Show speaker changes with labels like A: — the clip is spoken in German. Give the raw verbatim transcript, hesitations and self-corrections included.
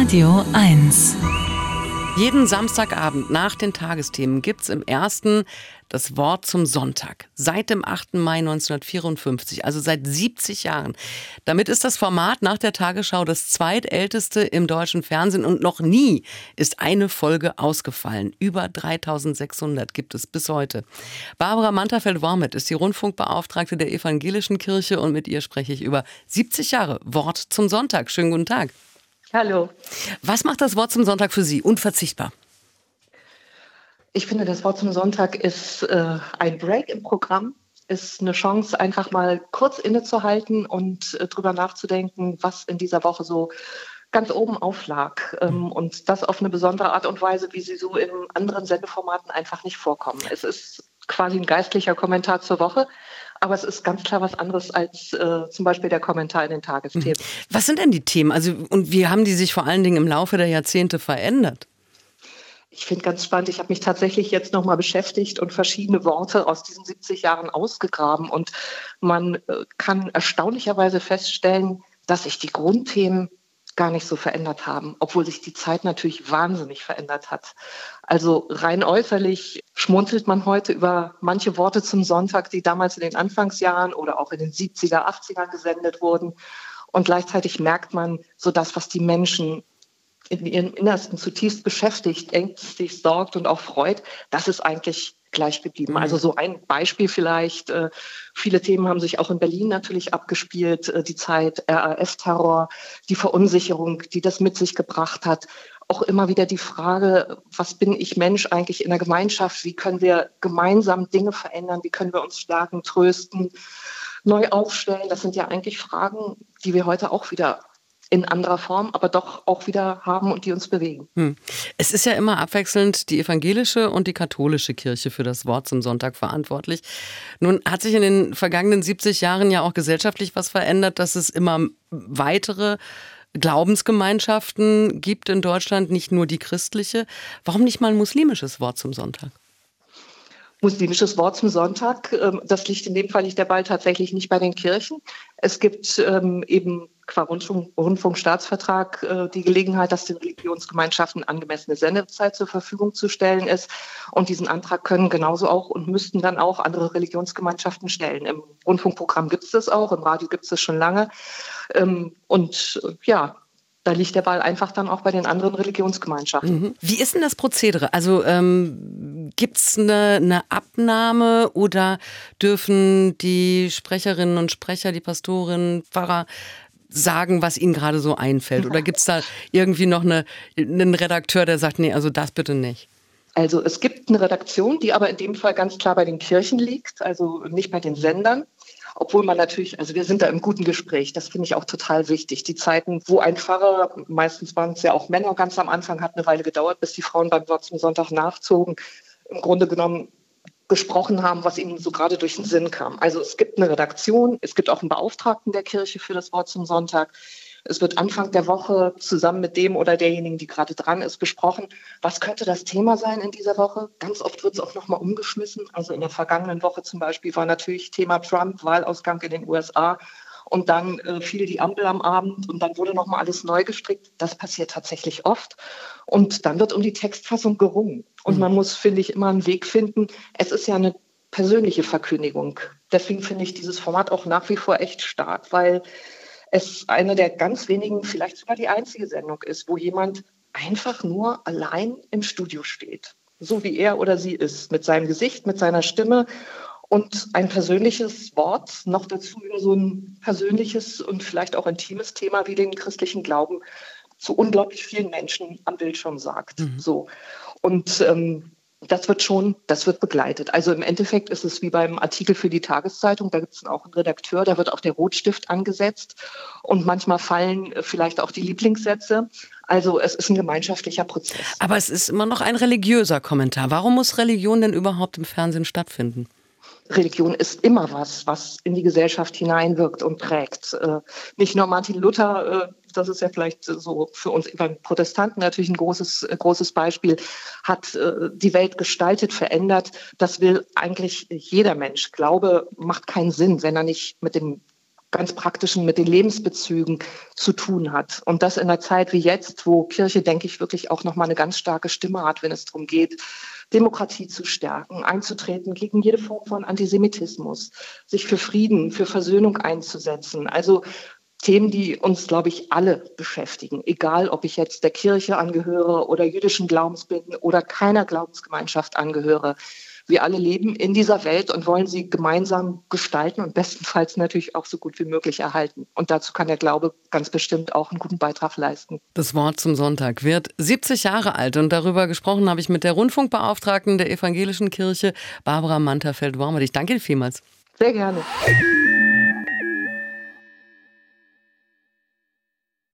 A: Radio eins.
B: Jeden Samstagabend nach den Tagesthemen gibt es im ersten das Wort zum Sonntag. Seit dem achten Mai neunzehnhundertvierundfünfzig, also seit siebzig Jahren. Damit ist das Format nach der Tagesschau das zweitälteste im deutschen Fernsehen und noch nie ist eine Folge ausgefallen. Über dreitausendsechshundert gibt es bis heute. Barbara Mantafeld-Wormet ist die Rundfunkbeauftragte der Evangelischen Kirche und mit ihr spreche ich über siebzig Jahre Wort zum Sonntag. Schönen guten Tag.
C: Hallo.
B: Was macht das Wort zum Sonntag für Sie unverzichtbar?
C: Ich finde, das Wort zum Sonntag ist äh, ein Break im Programm, ist eine Chance, einfach mal kurz innezuhalten und äh, drüber nachzudenken, was in dieser Woche so ganz oben auflag. Ähm, und das auf eine besondere Art und Weise, wie sie so in anderen Sendeformaten einfach nicht vorkommen. Es ist quasi ein geistlicher Kommentar zur Woche, aber es ist ganz klar was anderes als äh, zum Beispiel der Kommentar in den Tagesthemen.
B: Was sind denn die Themen? Also, und wie haben die sich vor allen Dingen im Laufe der Jahrzehnte verändert?
C: Ich finde ganz spannend, ich habe mich tatsächlich jetzt nochmal beschäftigt und verschiedene Worte aus diesen siebzig Jahren ausgegraben. Und man äh, kann erstaunlicherweise feststellen, dass sich die Grundthemen gar nicht so verändert haben, obwohl sich die Zeit natürlich wahnsinnig verändert hat. Also rein äußerlich schmunzelt man heute über manche Worte zum Sonntag, die damals in den Anfangsjahren oder auch in den siebziger, achtziger gesendet wurden. Und gleichzeitig merkt man so das, was die Menschen in ihrem Innersten zutiefst beschäftigt, ängstlich, sorgt und auch freut, das ist eigentlich gleich geblieben. Also so ein Beispiel vielleicht, äh, viele Themen haben sich auch in Berlin natürlich abgespielt, äh, die Zeit R A F-Terror, die Verunsicherung, die das mit sich gebracht hat. Auch immer wieder die Frage, was bin ich Mensch eigentlich in der Gemeinschaft? Wie können wir gemeinsam Dinge verändern? Wie können wir uns stärken, trösten, neu aufstellen? Das sind ja eigentlich Fragen, die wir heute auch wieder in anderer Form, aber doch auch wieder haben und die uns bewegen.
B: Hm. Es ist ja immer abwechselnd die evangelische und die katholische Kirche für das Wort zum Sonntag verantwortlich. Nun hat sich in den vergangenen siebzig Jahren ja auch gesellschaftlich was verändert, dass es immer weitere Glaubensgemeinschaften gibt in Deutschland, nicht nur die christliche. Warum nicht mal ein muslimisches Wort zum Sonntag?
C: Muslimisches Wort zum Sonntag, das liegt in dem Fall nicht der Ball tatsächlich nicht bei den Kirchen. Es gibt ähm, eben qua Rundfunk, Rundfunkstaatsvertrag äh, die Gelegenheit, dass den Religionsgemeinschaften angemessene Sendezeit zur Verfügung zu stellen ist. Und diesen Antrag können genauso auch und müssten dann auch andere Religionsgemeinschaften stellen. Im Rundfunkprogramm gibt es das auch, im Radio gibt es das schon lange. Ähm, und äh, ja, da liegt der Ball einfach dann auch bei den anderen Religionsgemeinschaften.
B: Mhm. Wie ist denn das Prozedere? Also ähm, gibt es eine, eine Abnahme oder dürfen die Sprecherinnen und Sprecher, die Pastorinnen, Pfarrer sagen, was ihnen gerade so einfällt? Oder gibt es da irgendwie noch eine, einen Redakteur, der sagt, nee, also das bitte nicht?
C: Also es gibt eine Redaktion, die aber in dem Fall ganz klar bei den Kirchen liegt, also nicht bei den Sendern. Obwohl man natürlich, also wir sind da im guten Gespräch, das finde ich auch total wichtig. Die Zeiten, wo ein Pfarrer, meistens waren es ja auch Männer ganz am Anfang, hat eine Weile gedauert, bis die Frauen beim Wort zum Sonntag nachzogen, im Grunde genommen gesprochen haben, was ihnen so gerade durch den Sinn kam. Also es gibt eine Redaktion, es gibt auch einen Beauftragten der Kirche für das Wort zum Sonntag. Es wird Anfang der Woche zusammen mit dem oder derjenigen, die gerade dran ist, besprochen, was könnte das Thema sein in dieser Woche. Ganz oft wird es auch nochmal umgeschmissen. Also in der vergangenen Woche zum Beispiel war natürlich Thema Trump, Wahlausgang in den U S A. Und dann äh, fiel die Ampel am Abend und dann wurde nochmal alles neu gestrickt. Das passiert tatsächlich oft. Und dann wird um die Textfassung gerungen. Und man muss, finde ich, immer einen Weg finden. Es ist ja eine persönliche Verkündigung. Deswegen finde ich dieses Format auch nach wie vor echt stark, weil es eine der ganz wenigen, vielleicht sogar die einzige Sendung ist, wo jemand einfach nur allein im Studio steht. So wie er oder sie ist, mit seinem Gesicht, mit seiner Stimme und ein persönliches Wort, noch dazu über so ein persönliches und vielleicht auch intimes Thema wie den christlichen Glauben zu unglaublich vielen Menschen am Bildschirm sagt. Mhm. So. Und ähm, das wird schon, das wird begleitet. Also im Endeffekt ist es wie beim Artikel für die Tageszeitung, da gibt es auch einen Redakteur, da wird auch der Rotstift angesetzt und manchmal fallen vielleicht auch die Lieblingssätze. Also es ist ein gemeinschaftlicher Prozess.
B: Aber es ist immer noch ein religiöser Kommentar. Warum muss Religion denn überhaupt im Fernsehen stattfinden?
C: Religion ist immer was, was in die Gesellschaft hineinwirkt und prägt. Äh, nicht nur Martin Luther, äh, das ist ja vielleicht so für uns Protestanten natürlich ein großes, äh, großes Beispiel, hat äh, die Welt gestaltet, verändert. Das will eigentlich jeder Mensch. Glaube macht keinen Sinn, wenn er nicht mit dem ganz Praktischen, mit den Lebensbezügen zu tun hat. Und das in einer Zeit wie jetzt, wo Kirche, denke ich, wirklich auch nochmal eine ganz starke Stimme hat, wenn es darum geht, Demokratie zu stärken, einzutreten gegen jede Form von Antisemitismus, sich für Frieden, für Versöhnung einzusetzen. Also Themen, die uns, glaube ich, alle beschäftigen. Egal, ob ich jetzt der Kirche angehöre oder jüdischen Glaubens bin oder keiner Glaubensgemeinschaft angehöre. Wir alle leben in dieser Welt und wollen sie gemeinsam gestalten und bestenfalls natürlich auch so gut wie möglich erhalten. Und dazu kann der Glaube ganz bestimmt auch einen guten Beitrag leisten.
B: Das Wort zum Sonntag wird siebzig Jahre alt und darüber gesprochen habe ich mit der Rundfunkbeauftragten der Evangelischen Kirche, Barbara Manterfeld-Wormuth. Ich danke Ihnen vielmals.
C: Sehr gerne.